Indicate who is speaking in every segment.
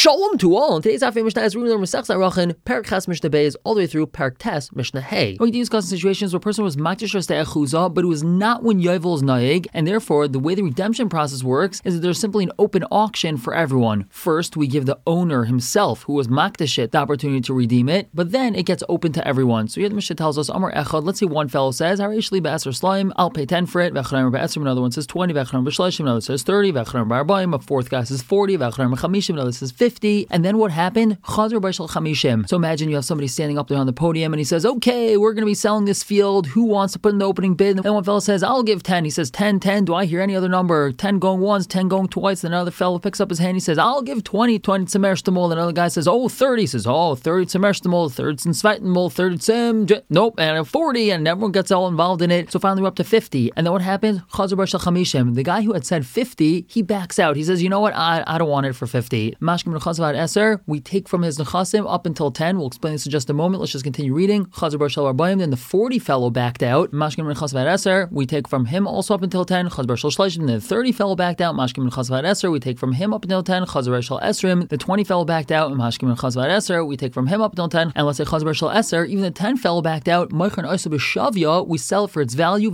Speaker 1: Shalom to all. And today's Afei Mishnah is reading the Masechta Arachin, Perek Ches Mishnah Beis, all the way through Perek Tes Mishnah Hey. We're going to discuss situations where a person was makdish echuzah, but it was not when Yovel is naig, and therefore the way the redemption process works is that there's simply an open auction for everyone. First, we give the owner himself, who was makdish it, the opportunity to redeem it, but then it gets open to everyone. So here the Mishnah tells us, Amar Echad, let's say one fellow says, Harishli be'asar slaim, I'll pay 10 for it, V'echanaim be'asar, another one says 20, V'echanaim be'shlashim, another says 30, V'echanaim be'arbaim, a fourth guy says 40, V'echanaim be'chamishim, another says 50, and then what happened? Chazar b'shal chamishim. So imagine you have somebody standing up there on the podium and he says, okay, we're going to be selling this field. Who wants to put in the opening bid? And one fellow says, I'll give 10. He says, 10. Do I hear any other number? 10 going once, 10 going twice. Then another fellow picks up his hand. He says, I'll give 20 tzemer shtamol. Another guy says, 30. He says, 30 tzemer shtamol, 30 tzimsvaitimol, 30 tzim, nope, and 40. And everyone gets all involved in it. So finally we're up to 50. And then what happens? Chazar b'shal chamishim. The guy who had said 50, he backs out. He says, you know what? I don't want it for 50. Mashkim nechazavad eser. We take from his nechasim up until 10. We'll explain this in just a moment. Let's just continue reading. Chazar b'shal arbaim. Then the 40 fellow backed out. Mashkim nechazavad eser. We take from him also up until 10. Chazar b'shal shlashim. Then the 30 fellow backed out. Mashkim nechazavad eser. We take from him up until 10. Chazar b'shal esrim. The 20 fellow backed out. Mashkim nechazavad eser. We take from him up until 10. And let's say Chazar b'shal eser. Even the 10 fellow backed out. Moichan oisa b'shavya. We sell it for its value.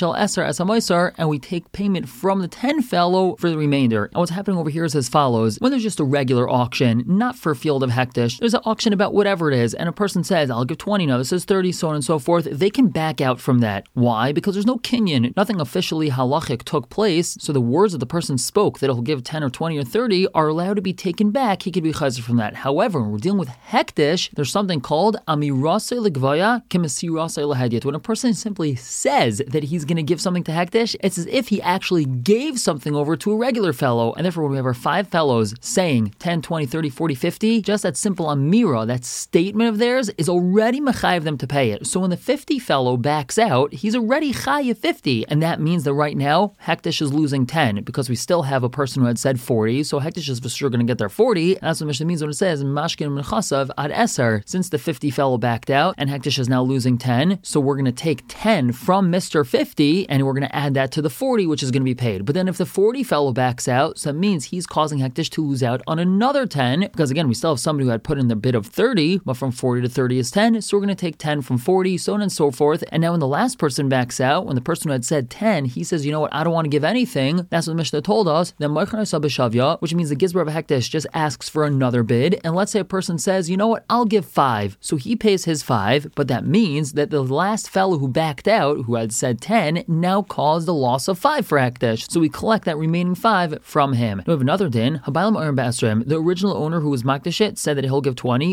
Speaker 1: And we take payment from the 10 fellow for the remainder. And what's happening over here is as follows. When there's just a regular auction, not for a field of hektish, there's an auction about whatever it is, and a person says, I'll give 20, now this is 30, so on and so forth, they can back out from that. Why? Because there's no kinyan. Nothing officially halachic took place, so the words that the person spoke that he'll give 10 or 20 or 30 are allowed to be taken back. He could be chayzer from that. However, when we're dealing with hektish, there's something called amirasei legvaya k'mesirasei lehadyet. When a person simply says that he's going to give something to hektish, it's as if he actually gave something over to a regular fellow. And therefore, when we have our 5 fellows saying 10, 20, 30, 40, 50, just that simple amira, that statement of theirs, is already mechayev them to pay it. So when the 50 fellow backs out, he's already chayev 50. And that means that right now, hektish is losing 10 because we still have a person who had said 40. So hektish is for sure going to get their 40. And that's what Mishnah means when it says, mashkin mechasav ad eser. Since the 50 fellow backed out and hektish is now losing 10, so we're going to take 10 from Mr. 50 and we're going to add that to the 40, which is going to be paid. But then if the 40 fellow backs out, so that means he's causing hektish to lose out on another 10, because again, we still have somebody who had put in the bid of 30, but from 40 to 30 is 10, so we're going to take 10 from 40, so on and so forth. And now when the last person backs out, when the person who had said 10, he says, you know what, I don't want to give anything, that's what the Mishnah told us, then which means the Gizbar of hektish just asks for another bid, and let's say a person says, you know what, I'll give 5, so he pays his 5, but that means that the last fellow who backed out, who had said 10, now caused a loss of 5 for hektish, so we collect that remaining 5 from him. We have another din, the original owner who was makdish it said that he'll give 20,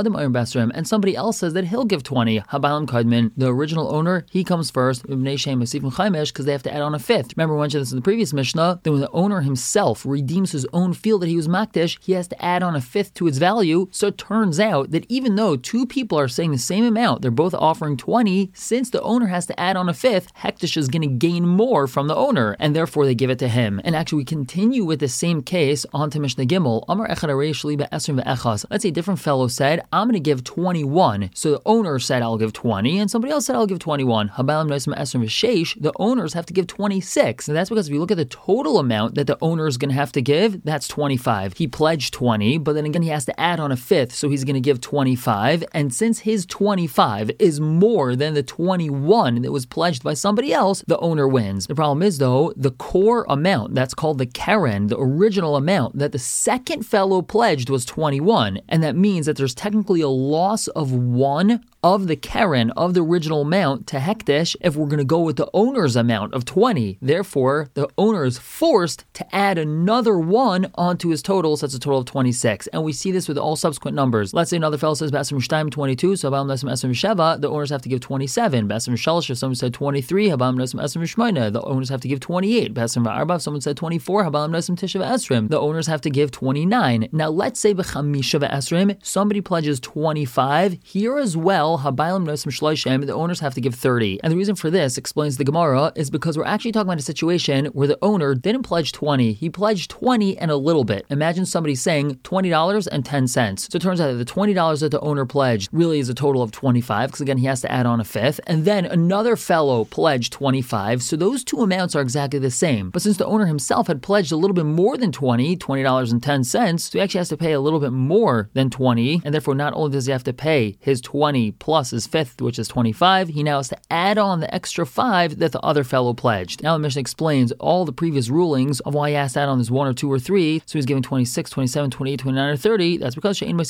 Speaker 1: and somebody else says that he'll give 20. The original owner, he comes first, because they have to add on a 5th. Remember we mentioned this in the previous Mishnah, that when the owner himself redeems his own field that he was makdish, he has to add on a 5th to its value. So it turns out that even though 2 people are saying the same amount, they're both offering 20, since the owner has to add on a 5th, hektish is going to gain more from the owner, and therefore they give it to him. And actually we continue with the same case on to Mishnah Gimel. Let's say a different fellow said, I'm going to give 21. So the owner said, I'll give 20, and somebody else said, I'll give 21. The owners have to give 26. And that's because if you look at the total amount that the owner is going to have to give, that's 25. He pledged 20, but then again, he has to add on a 5th, so he's going to give 25. And since his 25 is more than the 21 that was pledged by somebody else, the owner wins. The problem is, though, the core amount, that's called the keren, the original amount that the second fellow pledged was 21. And that means that there's technically a loss of 1 of the keren of the original amount to hektish if we're going to go with the owner's amount of 20. Therefore, the owner is forced to add another 1 onto his total, so that's a total of 26. And we see this with all subsequent numbers. Let's say another fellow says, Basim Shtaim 22, so Habam Nasim Esim Sheva, the owners have to give 27. Basim Shalish, if someone said 23, Habam Nasim Esim Shmaina, the owners have to give 28. Basim Va'arba, if someone said 24, Habam Nasim Tisha Esrim, the owners have to give 29. Now let's say B'chamisha Esrim, somebody pledges 25. Here as well, Habayim Nosim Shloishem, the owners have to give 30. And the reason for this, explains the Gemara, is because we're actually talking about a situation where the owner didn't pledge 20. He pledged 20 and a little bit. Imagine somebody saying $20.10. So it turns out that the $20 that the owner pledged really is a total of 25, because again, he has to add on a 5th. And then another fellow pledged 25. So those two amounts are exactly the same. But since the owner himself had pledged a little bit more than $20.10, rents, so he actually has to pay a little bit more than 20, and therefore not only does he have to pay his 20 plus his fifth, which is 25, he now has to add on the extra 5 that the other fellow pledged. Now the Mishnah explains all the previous rulings of why he has to add on this 1 or 2 or 3, so he's given 26, 27, 28, 29, or 30. That's because he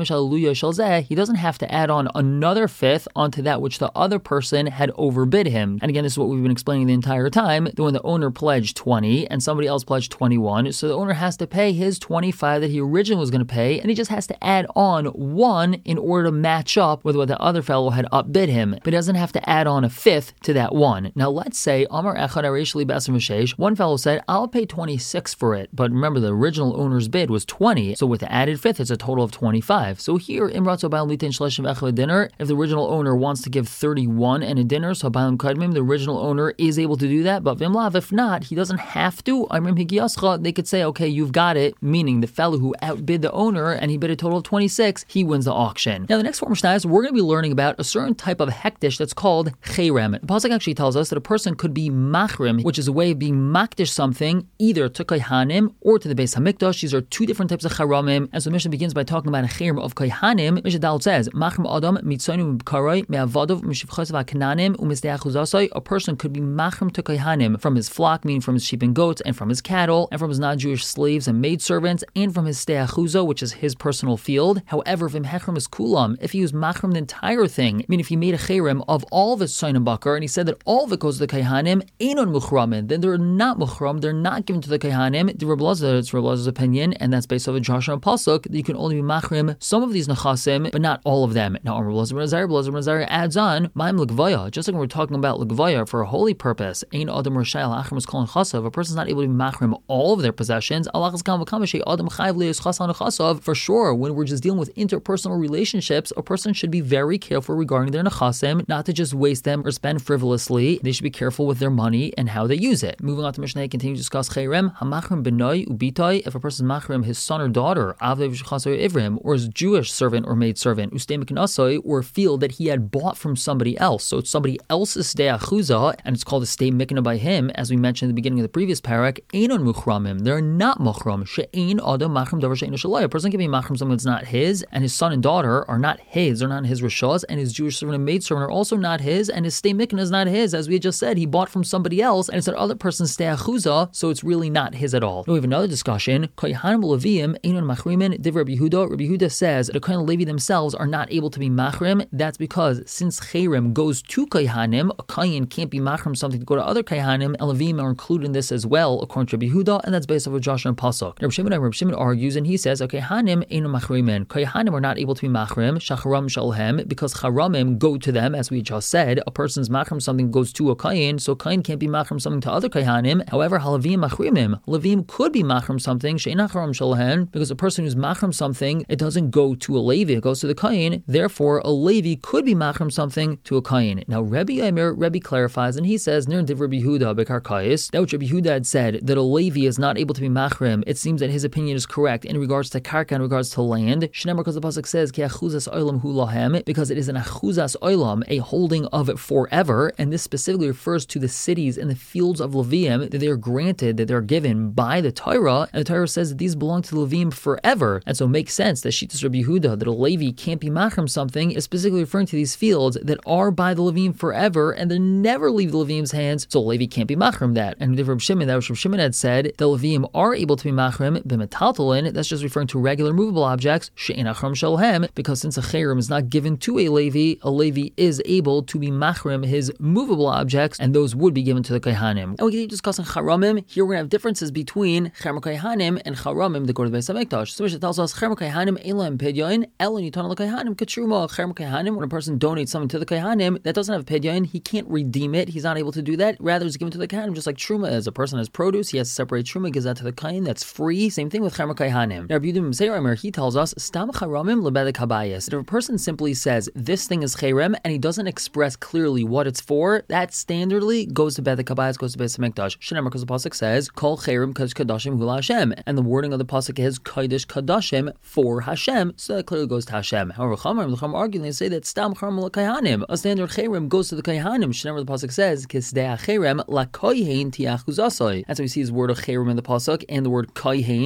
Speaker 1: doesn't have to add on another fifth onto that which the other person had overbid him. And again, this is what we've been explaining the entire time, that when the owner pledged 20 and somebody else pledged 21, so the owner has to pay his 25 that he originally was going to pay, and he just has to add on 1 in order to match up with what the other fellow had upbid him, but he doesn't have to add on a fifth to that 1. Now let's say Amar Echad Areshli Basar Mishesh, one fellow said, I'll pay 26 for it, but remember the original owner's bid was 20, so with the added fifth it's a total of 25. So here Imratzo Ba'al Litin Shleshim Echad a dinner, if the original owner wants to give 31 and a dinner, so Ba'alim Kadmim, the original owner is able to do that, but Vimlav, if not, he doesn't have to. Amrim Higiyascha, they could say, okay, you've got it, meaning the fellow who outbid the owner and he bid a total of 26, he wins the auction. Now the next four Mishnayos, we're going to be learning about a certain type of hektish that's called cherem. The pasuk actually tells us that a person could be machrim, which is a way of being makdish something, either to Kohanim or to the Beis Hamikdash. These are two different types of charamim. And so the Mishnah begins by talking about a cherem of Kohanim. Mishnah Dal says, machrim adam mitzonu b'karoi me'avadav mishivchos v'aknanim u'misdei achuzasai. A person could be machrim to Kohanim from his flock, meaning from his sheep and goats, and from his cattle, and from his non-Jewish slaves and maidservants, and from his stei achuza, which is his personal field. However, if hechrim is kulam, if he was machrim the entire thing, I mean, if he made a cherem of all of his soin and bakar, and he said that all of it goes to the Kohanim, einon muchramin, then they're not muchram, they're not given to the Kohanim. The Reb Elazar, it's Reb Elazar's opinion, and that's based off of Joshua and Pasuk, that you can only be machrim some of these nechasim, but not all of them. Now, Reb Elazar adds on, ma'im l'gvaya, just like when we're talking about l'gvaya for a holy purpose, ein adam rashai l'achrim is calling chasav, a person's not able to be machrim all of their possessions, alachas kam v'kam v'shei adam chayv le'yis chasan nechasav. For sure, when we're just dealing with interpersonal relationships, a person should be very careful regarding their nechasim, not to just waste them or spend frivolously. They should be careful with their money and how they use it. Moving on to Mishnah, continue to discuss cherem. Hamachrim benoi ubitai, if a person is machrim his son or daughter, avdei v'shchasoy ivrim, or his Jewish servant or maid servant, ustei miknasoi, or a field that he had bought from somebody else. So it's somebody else's stei achuza, and it's called a stei mikna by him, as we mentioned at the beginning of the previous parak. Einon muchramim, they're not muchram. She'ein adam machrim davar she'ein shalai. A person can be machrim something that's not his, and his son and daughter are not his. They're not his rishos, and his Jewish servant and maid servant are also not his, and his stei mikna is not his. As we had just said, he bought from somebody else, and it's that other person's stei achuza, so it's really not his at all. Now we have another discussion. Kohanim levim einon machrimin. Div Rabbi Yehuda. Rabbi Yehuda says the Kohen Levi themselves are not able to be machrim. That's because since cherem goes to Kohanim, a Kohen can't be machrim something to go to other Kohanim, and Levim are included in this as well, according to Rabbi Yehuda, and that's based off of Joshua and Pasuk. Rabbi Shimon argues, and he says, okay, Kohanim einon machrimin. Kohanim are not able to be machrim, shacharam shalhem, because charamim go to them, as we just said. A person's machrim something goes to a Kohen, so Kohen can't be machrim something to other Kohanim. However, halavim machrimim, Levim could be machrim something, she'ein charam shalhem, because a person who's machrim something, it doesn't go to a Levi, it goes to the Kohen. Therefore, a Levi could be machrim something to a Kohen. Now, Rebbe clarifies, and he says, Nir div Rabbi Yehuda bekar kais, that which Rabbi Yehuda had said, that a Levi is not able to be machrim, it seems that his opinion is correct in regards to karka, in regards to land. Shneimar, because the pasuk says, ki achuzas olam hu lahem, because it is an achuzas olam, a holding of it forever, and this specifically refers to the cities and the fields of Leviim that they are granted, that they're given by the Torah, and the Torah says that these belong to the Leviim forever, and so it makes sense that Shittas Rabbi Yehuda, that a Levi can't be machrim something, is specifically referring to these fields that are by the Leviim forever, and they never leave the Leviim's hands, so a Levi can't be machrim that. And with Rabbi Shimon, that Rabbi Shimon had said, the Leviim are able to be machrim b'metaltalin, that's just referring to regular movable objects, she'ein achram shalhem, because since a cherem is not given to a Levi is able to be machrim his movable objects, and those would be given to the Kohanim. And we continue discussing charamim. Here we're going to have differences between cherem Kohanim and charamim that go to the Beis Hamikdash. So it tells us cherem Kohanim elam pidyon elon yiton l'Kohanim katruma. Cherem Kohanim, when a person donates something to the Kohanim that doesn't have pidyon, he can't redeem it. He's not able to do that. Rather, it's given to the Kohanim, just like truma. As a person has produce, he has to separate truma, gives that to the Kohen. That's free. Same thing with cherem Kohanim. Now, Rabbi Yehuda he tells us stam charamim lebedek habayis. If a person simply says this thing is cherem and he doesn't express clearly what it's for, that standardly goes to bedek habayis, goes to Beis Hamikdash. Shneimar, because the pasuk says kol cherem kodesh kadashim hu Hashem, and the wording of the pasuk is kodesh kadashim for Hashem, so that clearly goes to Hashem. However, the Chum argue and they say that stam charam l'Kohanim, a standard cherem goes to the Kohanim. Shneimar, the pasuk says kisdei cherem la kohen tiachuzasoi. That's why we see his word of cherem in the pasuk and the word kohen. So they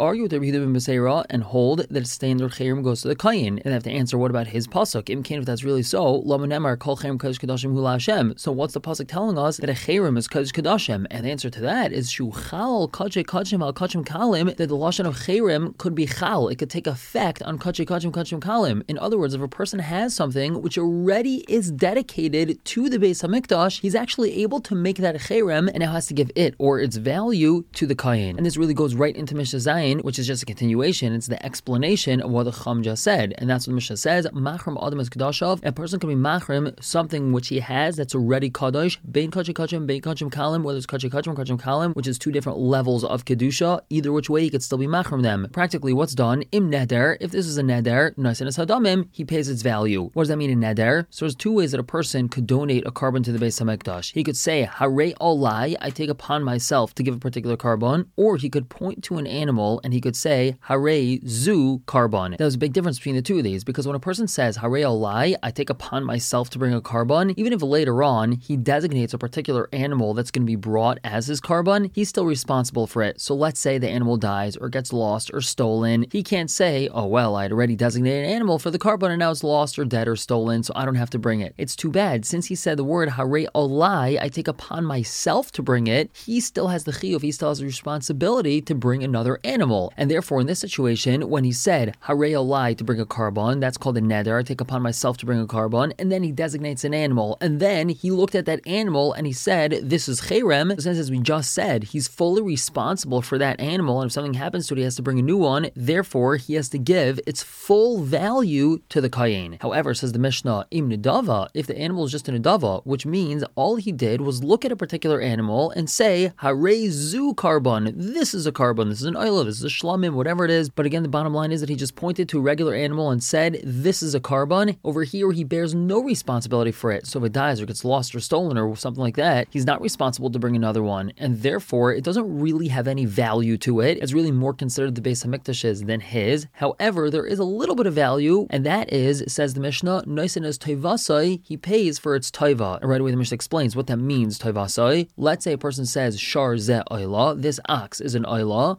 Speaker 1: argue with Rabbi Yehuda ben Beseira and hold that its standard chayrim goes to the kayin, and they have to answer what about his pasuk? If that's really so, lama nemar kol chayrim kodesh kadashim hu Hashem. So what's the pasuk telling us that a chayrim is kodesh kadashim? And the answer to that is shuchal kache kachim al kachim kalim. That the lashon of chayrim could be chal. It could take effect on kache kachim kachim kalim. In other words, if a person has something which already is dedicated to the Beis Hamikdash, he's actually able to make that a chayrim and now has to give it or its value to the kayin. And this really goes right into Mishnah Zayin, which is just a continuation. It's the explanation of what the Chum just said, and that's what Mishnah says. Machrim adam is kadashav. A person can be machrim something which he has that's already kadosh. Bein kachi kachim, bein kachim kalim. Whether it's kachi kachim or kachim kalim, which is two different levels of kedusha. Either which way, he could still be machrim them. Practically, what's done im neder? If this is a neder, naisenes hadamim, he pays its value. What does that mean in neder? So there's two ways that a person could donate a carbon to the Beis Hamikdash. He could say harei olai, I take upon myself to give a particular carbon, or he could point to an animal and he could say harei zu carbon. There's a big difference between the two of these, because when a person says harei olai, I take upon myself to bring a carbon, even if later on he designates a particular animal that's going to be brought as his carbon, he's still responsible for it. So let's say the animal dies or gets lost or stolen, he can't say, oh well, I'd already designated an animal for the carbon and now it's lost or dead or stolen, so I don't have to bring it. It's too bad. Since he said the word harei olai, I take upon myself to bring it, he still has the chiyuv, he still has the responsibility to bring another animal. And therefore, in this situation, when he said harei olai to bring a carbon, that's called a neder, I take upon myself to bring a carbon, and then he designates an animal, and then he looked at that animal and he said, this is chayrim. Since, as we just said, he's fully responsible for that animal, and if something happens to it, he has to bring a new one. Therefore, he has to give its full value to the kayin. However, says the Mishnah, im nedava, if the animal is just a nedava, which means all he did was look at a particular animal and say, harei zu carbon, this is a carbon, this is an oila, this is a shlamim, whatever it is. But again, the bottom line is that he just pointed to a regular animal and said, this is a carbon. Over here, he bears no responsibility for it. So if it dies or gets lost or stolen or something like that, he's not responsible to bring another one. And therefore, it doesn't really have any value to it. It's really more considered the Beis Hamikdash's than his. However, there is a little bit of value, and that is, says the Mishnah, noisen as toivasai, he pays for its toiva. And right away, the Mishnah explains what that means, toivasai. Let's say a person says, shar ze oila, this ox is an oila.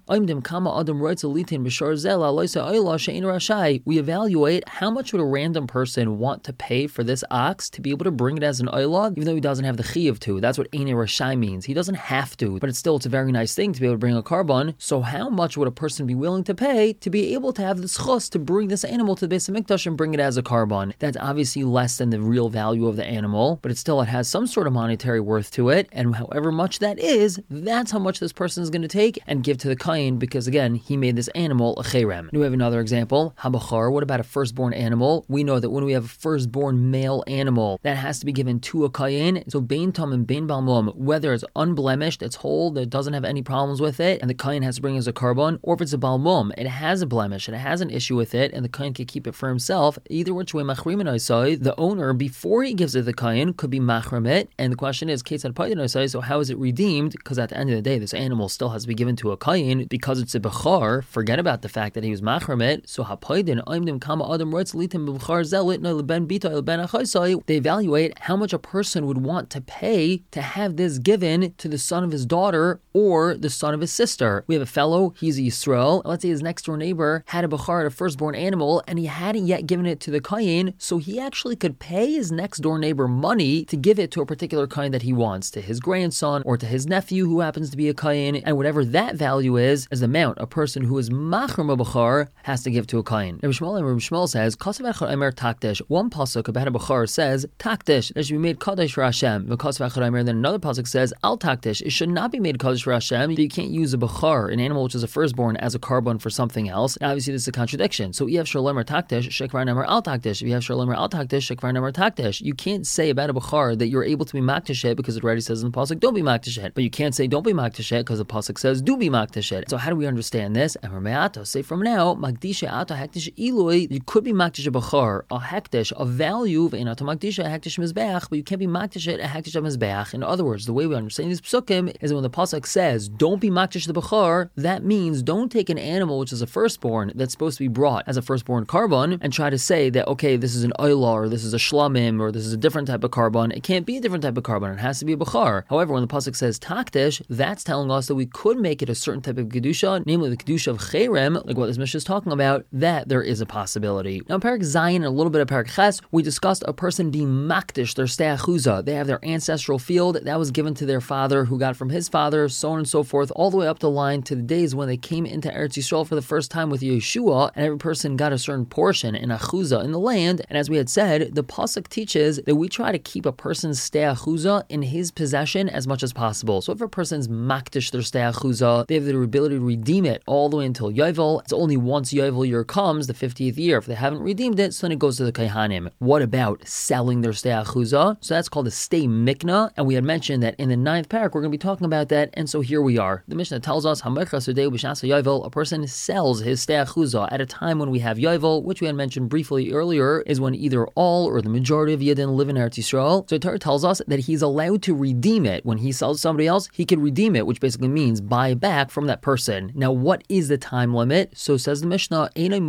Speaker 1: We evaluate how much would a random person want to pay for this ox to be able to bring it as an oila, even though he doesn't have the chiyuv to. That's what Ein Rashai means. He doesn't have to, but it's a very nice thing to be able to bring a carbon. So how much would a person be willing to pay to be able to have this chus to bring this animal to the Beis Hamikdash and bring it as a carbon? That's obviously less than the real value of the animal, but it has some sort of monetary worth to it, and however much that is, that's how much this person is going to take and give to the kayin, because again, he made this animal a chayrim. We have another example, habachar. What about a firstborn animal? We know that when we have a firstborn male animal, that has to be given to a kayin. So bein tam and bein balmum, whether it's unblemished, it's whole, that doesn't have any problems with it, and the kayin has to bring it as a carbon, or if it's a balmum, it has a blemish, it has an issue with it, and the kayin can keep it for himself. Either which way, the owner, before he gives it the kayin, could be machrim it, and the question is, so how is it redeemed? Because at the end of the day, this animal still has to be given to a kayin because it's a bechar. Forget about the fact that he was machrim it. So they evaluate how much a person would want to pay to have this given to the son of his daughter or the son of his sister. We have a fellow, he's a Yisrael. Let's say his next door neighbor had a bechar, a firstborn animal, and he hadn't yet given it to the kayin, so he actually could pay his next door neighbor money to give it to a particular kayin that he wants, to his grandson or to his nephew who happens to be a kayin, and whatever that value is the amount a person who is machrim a bechar has to give to a kayin. Rabbi Shmuel says, Kasav echad omer takdish. One pasuk about a bechar says takdish, that should be made kadosh for Hashem. Kasav echad omer, then another pasuk says al takdish, it should not be made kadosh for Hashem. You can't use a bechar, an animal which is a firstborn, as a carbon for something else. Now, obviously, this is a contradiction. So if shalom or takdish, shekvar nemer al takdish. If you have shalom or al takdish, shekvar nemer takdish. You can't say about a bechar that you're able to be makdish it because it already says in the pasuk don't be makdish it. But you can't say don't be makdish it because the pasuk says do be makdish it. So how do we understand this? And Rameato say from now, magdisha ato hektish ilui, you could be makdish a bechar, a hektish, a value of einato magdisha, a hektish mizbeach, but you can't be makdish it, a hektish mizbeach. In other words, the way we understand these psukim is that when the pasuk says don't be makdish the bechar, that means don't take an animal which is a firstborn that's supposed to be brought as a firstborn carbon and try to say that okay, this is an oila or this is a shlamim or this is a different type of carbon. It can't be a different type of carbon. It has to be a bechar. However, when the pasuk says takdish, that's telling us that we could make it a certain type of kedusha, namely namely the kedusha of cherem, like what this Mishnah is talking about, that there is a possibility. Now in Parak Zayin and a little bit of Parak Ches, we discussed a person being makdish their stei achuzah. They have their ancestral field that was given to their father, who got from his father, so on and so forth, all the way up the line to the days when they came into Eretz Yisrael for the first time with Yeshua, and every person got a certain portion in achuzah in the land. And as we had said, the pasuk teaches that we try to keep a person's stei achuzah in his possession as much as possible. So if a person's makdish their stei achuzah, they have the ability to redeem it all the way until Yovel. It's only once Yovel year comes, the 50th year. If they haven't redeemed it, so then it goes to the Kaihanim. What about selling their stei achuzah? So that's called a stei mikna, and we had mentioned that in the 9th parak we're going to be talking about that, and so here we are. The Mishnah tells us, a person sells his stei achuzah at a time when we have Yovel, which we had mentioned briefly earlier, is when either all or the majority of Yidden live in Eretz Yisrael. So Torah tells us that he's allowed to redeem it. When he sells somebody else, he can redeem it, which basically means buy back from that person. Now, what is the time limit? So says the Mishnah,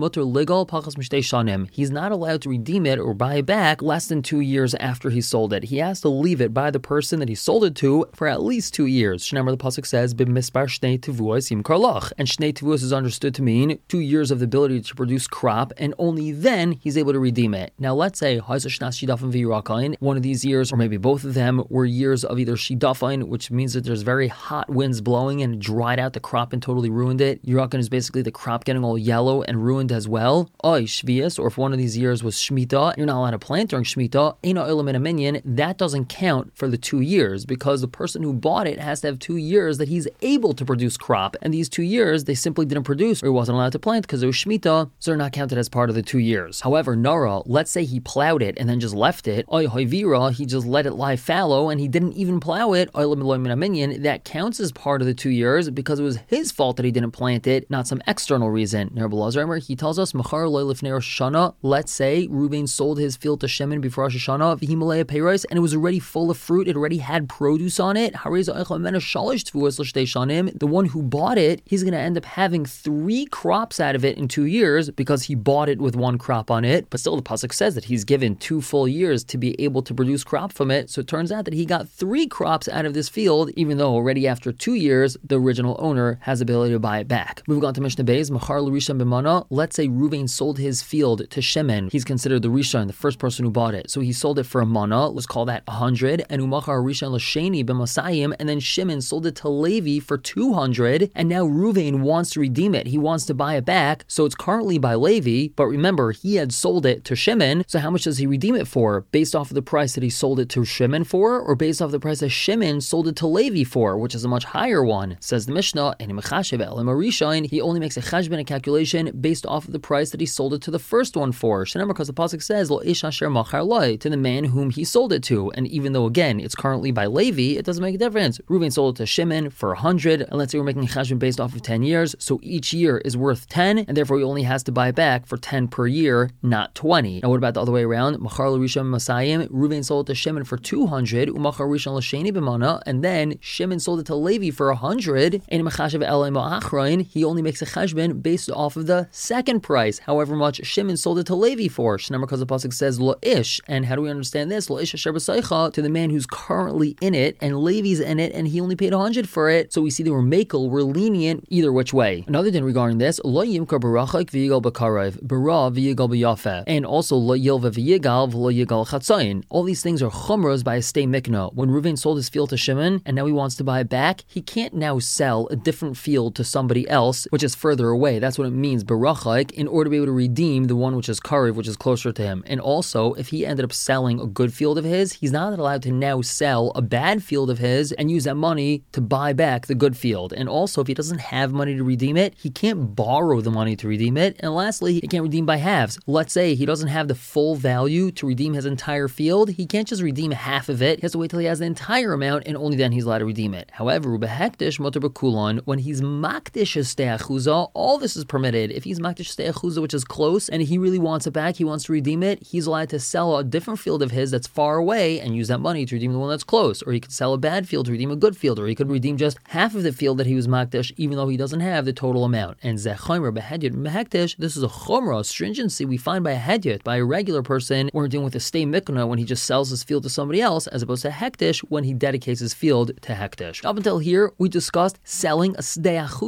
Speaker 1: he's not allowed to redeem it or buy it back less than 2 years after he sold it. He has to leave it by the person that he sold it to for at least 2 years. Shnei the pasuk says, "B'mispar shnei tevuos im karlach," and shnei tevuos is understood to mean 2 years of the ability to produce crop, and only then he's able to redeem it. Now, let's say one of these years, or maybe both of them, were years of either shidafain, which means that there's very hot winds blowing and dried out the crop and totally ruined it. Yirakan is basically the crop getting all yellow and ruined as well. Shvius, or if one of these years was Shemitah, you're not allowed to plant during Shemitah, that doesn't count for the 2 years, because the person who bought it has to have 2 years that he's able to produce crop, and these 2 years they simply didn't produce, or he wasn't allowed to plant because it was Shemitah, so they're not counted as part of the 2 years. However, Nara, let's say he plowed it and then just left it, he just let it lie fallow and he didn't even plow it, that counts as part of the 2 years because it was his fault that he didn't plant it, not some external reason. He tells us, let's say Reuben sold his field to Shimon before Rosh Hashanah, and it was already full of fruit, it already had produce on it. The one who bought it, he's going to end up having 3 crops out of it in 2 years because he bought it with 1 crop on it. But still, the pasuk says that he's given 2 full years to be able to produce crop from it. So it turns out that he got 3 crops out of this field, even though already after 2 years, the original owner has the ability to buy it back. Moving on to Mishnah Beis, Machar l'Rishon b'mana. Let's say Reuven sold his field to Shimon. He's considered the Rishon, the first person who bought it. So he sold it for a mana, let's call that 100, and Umachar Rishon l'Sheni b'masayim, and then Shimon sold it to Levi for 200, and now Reuven wants to redeem it. He wants to buy it back, so it's currently by Levi, but remember, he had sold it to Shimon, so how much does he redeem it for? Based off of the price that he sold it to Shimon for, or based off the price that Shimon sold it to Levi for, which is a much higher one? Says the Mishnah, he only makes a cheshbon, a calculation, based off of the price that he sold it to the first one for. Because the pasuk says, Lo ish asher machar lo, to the man whom he sold it to. And even though, again, it's currently by Levi, it doesn't make a difference. Reuven sold it to Shimon for 100, and let's say we're making a cheshbon based off of 10 years, so each year is worth 10, and therefore he only has to buy it back for 10 per year, not 20. Now what about the other way around? Machar l'Rishon Masayim, Reuven sold it to Shimon for 200, Umachar Rishon l'Sheni b'mana, and then Shimon sold it to Levi for 100, and Machashav Elay Ma'achrain, he only makes a cheshbon based off of the second price, however much Shimon sold it to Levi for. Shneimar, because the pasuk says Lo ish, and how do we understand this? Lo ish asher b'seicha, to the man who's currently in it, and Levi's in it, and he only paid 100 for it. So we see they were makel, we're lenient either which way. Another thing regarding this, Lo yimkar barachik v'yigal b'karev, bara v'yigal b'yafeh, and also Lo yilva v'yigal v'lo yigal chatzayin. All these things are chumras by a stei mikna. When Reuven sold his field to Shimon, and now he wants to buy it back, he can't now sell a different field to somebody else, which is further away. That's what it means, barachik, in order to be able to redeem the one which is karev, which is closer to him. And also, if he ended up selling a good field of his, he's not allowed to now sell a bad field of his and use that money to buy back the good field. And also, if he doesn't have money to redeem it, he can't borrow the money to redeem it. And lastly, he can't redeem by halves. Let's say he doesn't have the full value to redeem his entire field. He can't just redeem half of it. He has to wait till he has the entire amount, and only then he's allowed to redeem it. However, Ubehektish Motor B'Kulon, when he's makdish his stei achuzah, all this is permitted. If he's makdish stei achuzah, which is close, and he really wants it back, he wants to redeem it, he's allowed to sell a different field of his that's far away and use that money to redeem the one that's close. Or he could sell a bad field to redeem a good field, or he could redeem just half of the field that he was makdish, even though he doesn't have the total amount. And Zechomer Behedyot Mehektish, this is a chomra, a stringency we find by a hedyot, by a regular person, or dealing with a stei mikna when he just sells his field to somebody else, as opposed to hektish when he dedicates his field to hektish. Up until here, we discussed selling a stei achuzah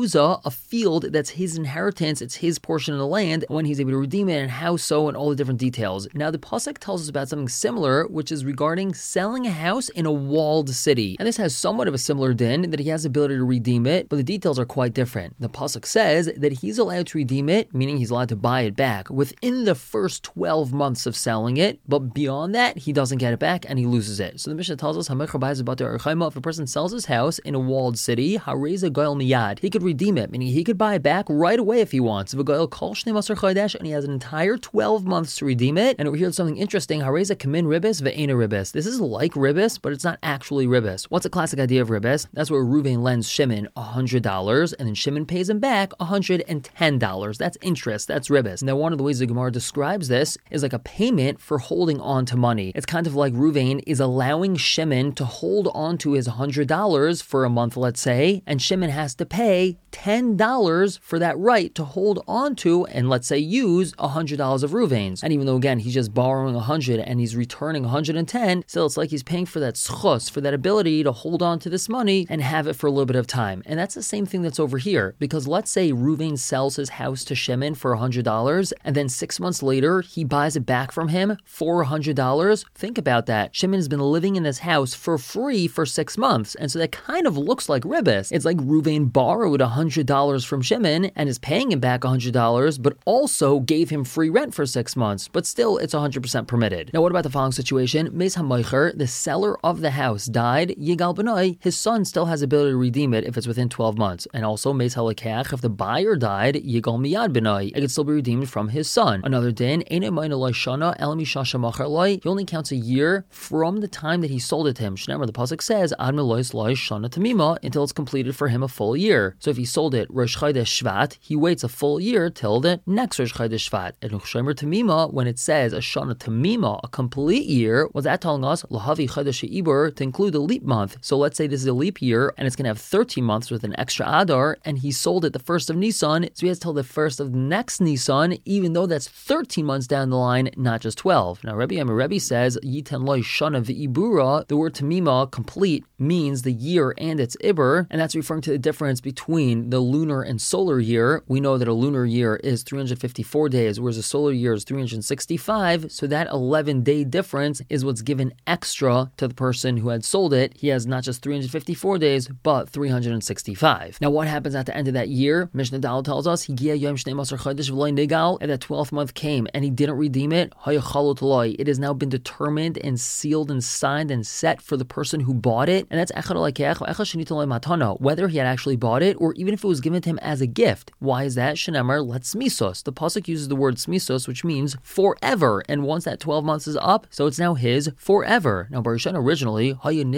Speaker 1: Achuza, a field that's his inheritance, it's his portion of the land, when he's able to redeem it and how so and all the different details. Now the pasuk tells us about something similar, which is regarding selling a house in a walled city. And this has somewhat of a similar din, that he has the ability to redeem it, but the details are quite different. The pasuk says that he's allowed to redeem it, meaning he's allowed to buy it back within the first 12 months of selling it, but beyond that, he doesn't get it back and he loses it. So the Mishnah tells us, if a person sells his house in a walled city, hareza goyel miyad, he could redeem it, meaning he could buy it back right away if he wants. If a goyel kol shnei masar chodesh, and he has an entire 12 months to redeem it. And over here, it's something interesting. Hareza kamin ribis ve'ena ribis. This is like ribis, but it's not actually ribis. What's a classic idea of ribis? That's where Reuven lends Shimon $100, and then Shimon pays him back $110. That's interest. That's ribis. Now, one of the ways the Gemara describes this is like a payment for holding on to money. It's kind of like Reuven is allowing Shimon to hold on to his $100 for a month, let's say, and Shimon has to pay $10 for that right to hold on to and, let's say, use $100 of Reuven's. And even though, again, he's just borrowing 100 and he's returning 110, still it's like he's paying for that schus, for that ability to hold on to this money and have it for a little bit of time. And that's the same thing that's over here, because let's say Reuven sells his house to Shimon for $100, and then 6 months later, he buys it back from him for $100. Think about that. Shimon has been living in this house for free for 6 months, and so that kind of looks like ribis. It's like Reuven borrowed $100 from Shimon and is paying him back $100, but also gave him free rent for 6 months, but still it's 100% permitted. Now, what about the following situation? Meis HaMoicher, the seller of the house, died. Yigal B'nai, his son still has the ability to redeem it if it's within 12 months. And also, Meis HaLekach, if the buyer died, Yigal Miyad B'nai, it can still be redeemed from his son. Another din, Einei Mayin Eloi Shana, El Misha Shemachar Loi, he only counts a year from the time that he sold it to him. Shneimar, the pasuk says, Ad Melois Loi Shana Tamima, until it's completed for him a full year. So if he sold it Rosh Chodesh Shvat, he waits a full year till the next Rosh Chodesh Shvat. And Shomer Tamima, when it says a Shana Tamima, a complete year, was that telling us Lahavi Chodesh Ibur, to include a leap month? So let's say this is a leap year and it's going to have 13 months with an extra Adar, and he sold it the 1st of Nisan, so he has till the 1st of the next Nisan, even though that's 13 months down the line, not just 12. Now, Rabbi Rebbe says, Yiten Loi Shana V'Ibura, the word Tamima, complete, means the year and its Ibur, and that's referring to the difference between the lunar and solar year. We know that a lunar year is 354 days, whereas a solar year is 365, so that 11-day difference is what's given extra to the person who had sold it. He has not just 354 days, but 365. Now, what happens at the end of that year? Mishnah Dal tells us, and that 12th month came and he didn't redeem it. It has now been determined and sealed and signed and set for the person who bought it, and that's whether he had actually bought it or even if it was given to him as a gift. Why is that? Shenemar, let smisos. The pasuk uses the word smisos, which means forever, and once that 12 months is up, so it's now his forever. Now, Baruch originally,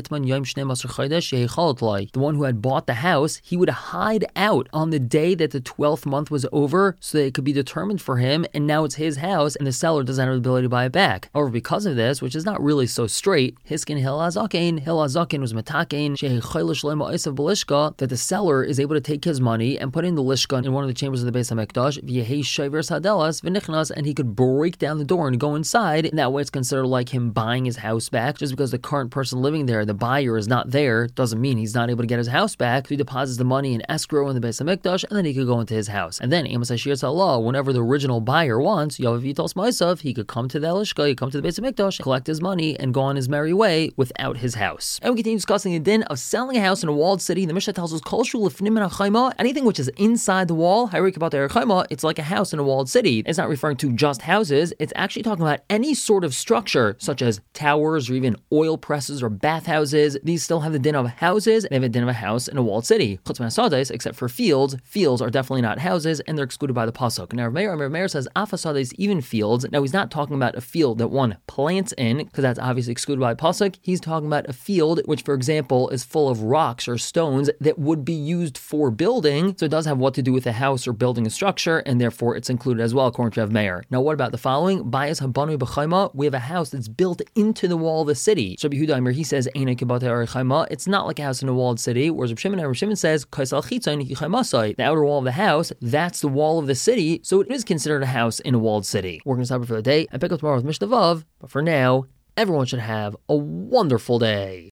Speaker 1: the one who had bought the house, he would hide out on the day that the 12th month was over so that it could be determined for him, and now it's his house and the seller doesn't have the ability to buy it back. However, because of this, which is not really so straight, Hiskin Hillel Hazaken was metakein that the seller is able to take his money and put in the lishka in one of the chambers of the Beis HaMikdash, and he could break down the door and go inside, and that way it's considered like him buying his house back. Just because the current person living there, the buyer, is not there, doesn't mean he's not able to get his house back. So he deposits the money in escrow in the Beis HaMikdash, and then he could go into his house. And then, whenever the original buyer wants, he could come to the lishka, he could come to the Beis HaMikdash, collect his money, and go on his merry way without his house. And we continue discussing the din of selling a house in a walled city. The Mishnah tells us, anything which is inside the wall, it's like a house in a walled city. It's not referring to just houses, it's actually talking about any sort of structure, such as towers or even oil presses or bathhouses. These still have the din of houses, they have a din of a house in a walled city. Except for fields. Fields are definitely not houses, and they're excluded by the pasuk. Now, Rav Meir says, afasades, even fields. Now, he's not talking about a field that one plants in, because that's obviously excluded by the pasuk. He's talking about a field which, for example, is full of rocks or stones that would be used for building, so it does have what to do with a house or building a structure, and therefore it's included as well, according to Rav Meir. Now, what about the following? Bayis habanui b'chayma, we have a house that's built into the wall of the city. So Rabbi Yehuda, he says, it's not like a house in a walled city, whereas Rav Shimon says, the outer wall of the house, that's the wall of the city, so it is considered a house in a walled city. We're going to stop it for the day and pick up tomorrow with Mishnah Vav, but for now, everyone should have a wonderful day.